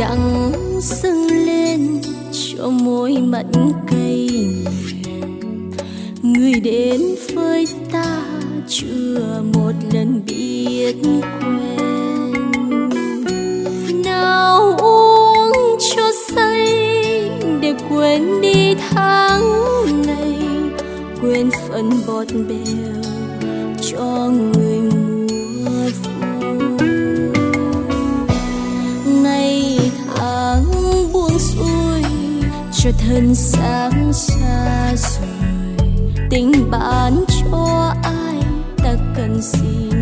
đắng dâng lên cho môi mặn cay mềm. Người đến với ta chưa một lần biết quen. Nào uống cho say để quên đi tháng ngày, quên phần bọt bèo cho người mùa phố. Ngày tháng buông xuôi cho thân sáng xa rồi, tình bạn cho ai ta cần gì